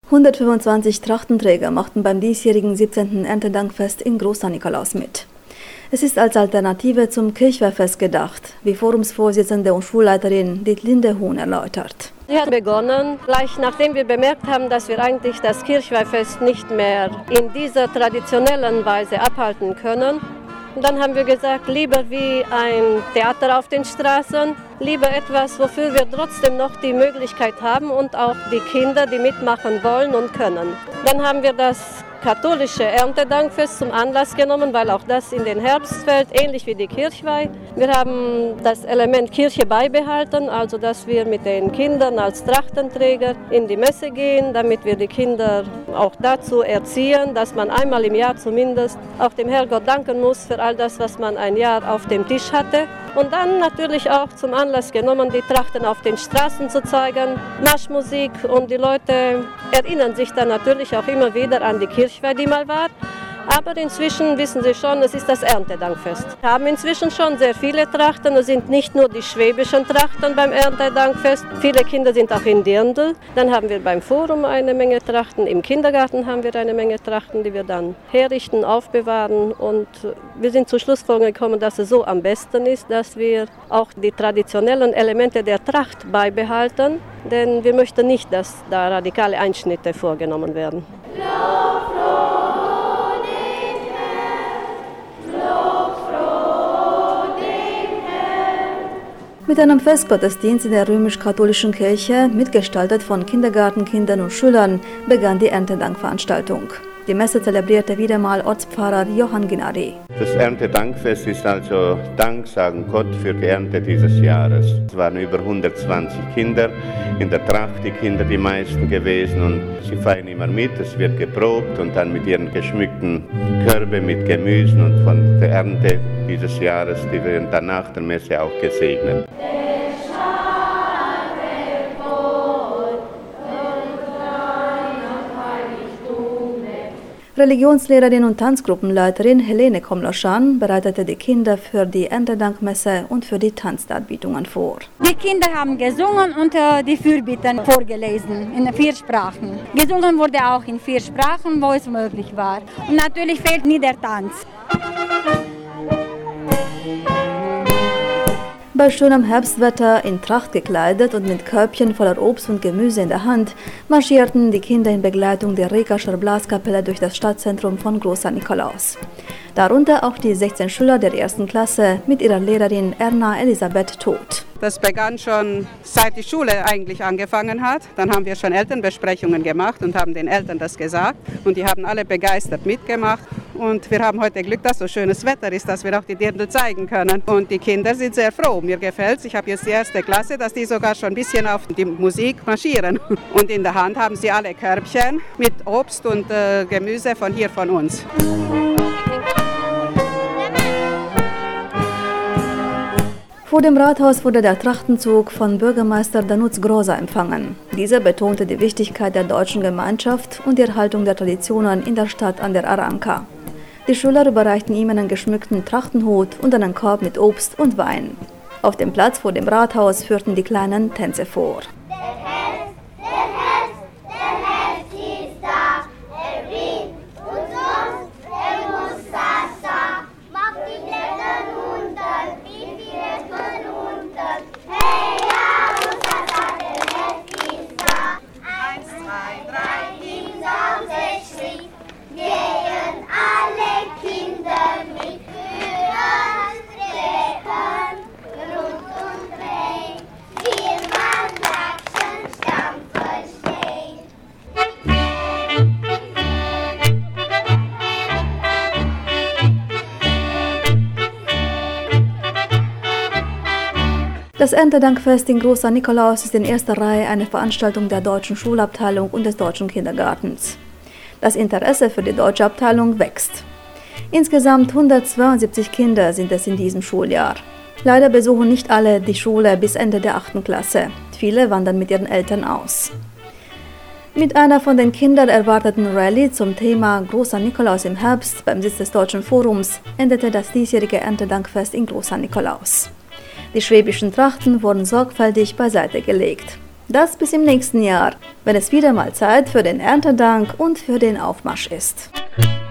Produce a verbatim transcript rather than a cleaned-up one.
hundertfünfundzwanzig Trachtenträger machten beim diesjährigen siebzehnten Erntedankfest in Groß Sankt Nikolaus mit. Es ist als Alternative zum Kirchweihfest gedacht, wie Forumsvorsitzende und Schulleiterin Dietlinde Huhn erläutert. Sie hat begonnen, gleich nachdem wir bemerkt haben, dass wir eigentlich das Kirchweihfest nicht mehr in dieser traditionellen Weise abhalten können. Und dann haben wir gesagt, lieber wie ein Theater auf den Straßen, lieber etwas, wofür wir trotzdem noch die Möglichkeit haben und auch die Kinder, die mitmachen wollen und können. Dann haben wir das katholische Erntedankfest zum Anlass genommen, weil auch das in den Herbst fällt, ähnlich wie die Kirchweih. Wir haben das Element Kirche beibehalten, also dass wir mit den Kindern als Trachtenträger in die Messe gehen, damit wir die Kinder auch dazu erziehen, dass man einmal im Jahr zumindest auch dem Herrgott danken muss für all das, was man ein Jahr auf dem Tisch hatte. Und dann natürlich auch zum Anlass genommen, die Trachten auf den Straßen zu zeigen, Marschmusik, und die Leute erinnern sich dann natürlich auch immer wieder an die Kirchweih, die mal war. Aber inzwischen wissen Sie schon, es ist das Erntedankfest. Wir haben inzwischen schon sehr viele Trachten. Es sind nicht nur die schwäbischen Trachten beim Erntedankfest. Viele Kinder sind auch in Dirndl. Dann haben wir beim Forum eine Menge Trachten. Im Kindergarten haben wir eine Menge Trachten, die wir dann herrichten, aufbewahren. Und wir sind zur Schlussfolgerung gekommen, dass es so am besten ist, dass wir auch die traditionellen Elemente der Tracht beibehalten. Denn wir möchten nicht, dass da radikale Einschnitte vorgenommen werden. Mit einem Festgottesdienst in der römisch-katholischen Kirche, mitgestaltet von Kindergartenkindern und Schülern, begann die Erntedankveranstaltung. Die Messe zelebrierte wieder mal Ortspfarrer Johann Ginari. Das Erntedankfest ist also Dank sagen Gott für die Ernte dieses Jahres. Es waren über hundertzwanzig Kinder, in der Tracht die Kinder die meisten gewesen, und sie feiern immer mit, es wird geprobt und dann mit ihren geschmückten Körbe mit Gemüsen und von der Ernte dieses Jahres, die werden dann nach der Messe auch gesegnet. Religionslehrerin und Tanzgruppenleiterin Helene Komloschan bereitete die Kinder für die Erntedankmesse und für die Tanzdarbietungen vor. Die Kinder haben gesungen und äh, die Fürbitten vorgelesen in vier Sprachen. Gesungen wurde auch in vier Sprachen, wo es möglich war. Und natürlich fehlt nie der Tanz. Bei schönem Herbstwetter, in Tracht gekleidet und mit Körbchen voller Obst und Gemüse in der Hand, marschierten die Kinder in Begleitung der Rekacher Blaskapelle durch das Stadtzentrum von Groß Sankt Nikolaus. Darunter auch die sechzehn Schüler der ersten Klasse mit ihrer Lehrerin Erna Elisabeth Todt. Das begann schon, seit die Schule eigentlich angefangen hat. Dann haben wir schon Elternbesprechungen gemacht und haben den Eltern das gesagt. Und die haben alle begeistert mitgemacht. Und wir haben heute Glück, dass so schönes Wetter ist, dass wir auch die Dirndl zeigen können. Und die Kinder sind sehr froh. Mir gefällt es. Ich habe jetzt die erste Klasse, dass die sogar schon ein bisschen auf die Musik marschieren. Und in der Hand haben sie alle Körbchen mit Obst und äh, Gemüse von hier von uns. Vor dem Rathaus wurde der Trachtenzug von Bürgermeister Danuț Groza empfangen. Dieser betonte die Wichtigkeit der deutschen Gemeinschaft und die Erhaltung der Traditionen in der Stadt an der Aranka. Die Schüler überreichten ihm einen geschmückten Trachtenhut und einen Korb mit Obst und Wein. Auf dem Platz vor dem Rathaus führten die Kleinen Tänze vor. Das Erntedankfest in Groß Sankt Nikolaus ist in erster Reihe eine Veranstaltung der deutschen Schulabteilung und des deutschen Kindergartens. Das Interesse für die deutsche Abteilung wächst. Insgesamt hundertzweiundsiebzig Kinder sind es in diesem Schuljahr. Leider besuchen nicht alle die Schule bis Ende der achten Klasse. Viele wandern mit ihren Eltern aus. Mit einer von den Kindern erwarteten Rallye zum Thema Groß Sankt Nikolaus im Herbst beim Sitz des Deutschen Forums endete das diesjährige Erntedankfest in Groß Sankt Nikolaus. Die schwäbischen Trachten wurden sorgfältig beiseite gelegt. Das bis im nächsten Jahr, wenn es wieder mal Zeit für den Erntedank und für den Aufmarsch ist.